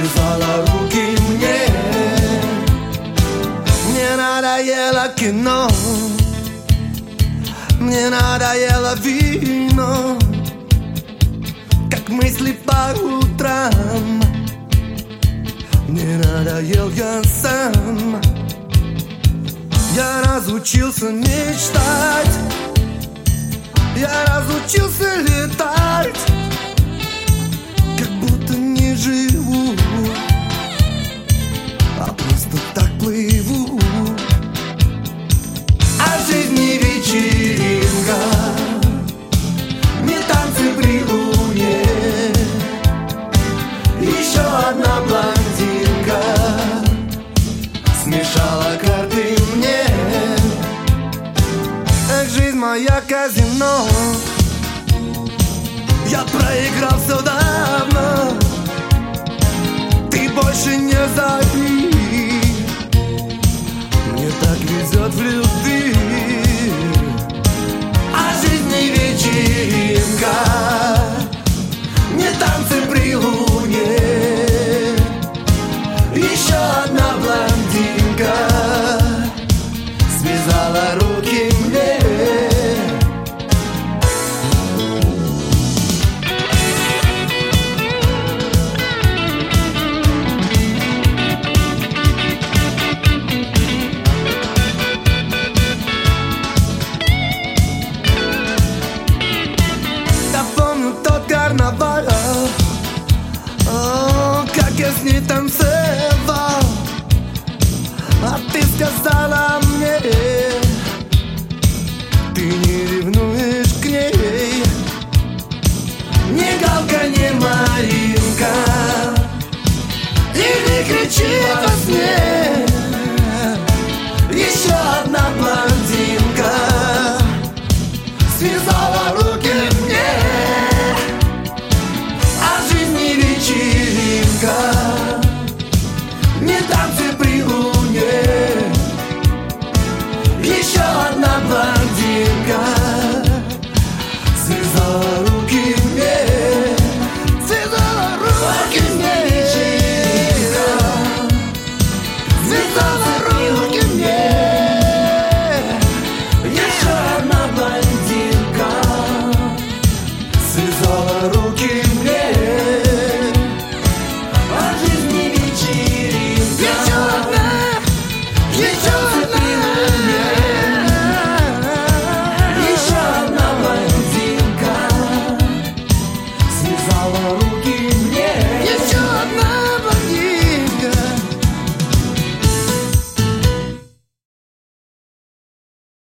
связала руки мне. Мне надоело кино, мне надоело вино, как мысли по утрам. Мне надоел я сам. Я разучился мечтать, я разучился летать, как будто не живу, а просто так плыву. А жизнь не вечеринка, не танцы при луне. Еще одна блондинка смешала карты мне. Эх, жизнь моя казино, я проиграл все давно. Ты больше не зови, мне так везет в любви. А жизнь не вечеринка, не танцы при луне. Еще одна блондинка связала руки мне. Я помню тот карнавал, как я с ней танцевал. А ты сказала мне, ты не ревнуешь к ней. Ни Галка, ни Маринка, и не кричи во сне. Еще одна блондинка связала руки мне. А жизнь не вечеринка, не танцы при луне. Еще одна блондинка связала руки мне. Связала руки мне. Связала руки мне. Еще одна блондинка связала руки мне. А жизнь не вечеринка. Еще одна, еще одна. Еще одна блондинка связала руки мне. Еще одна блондинка.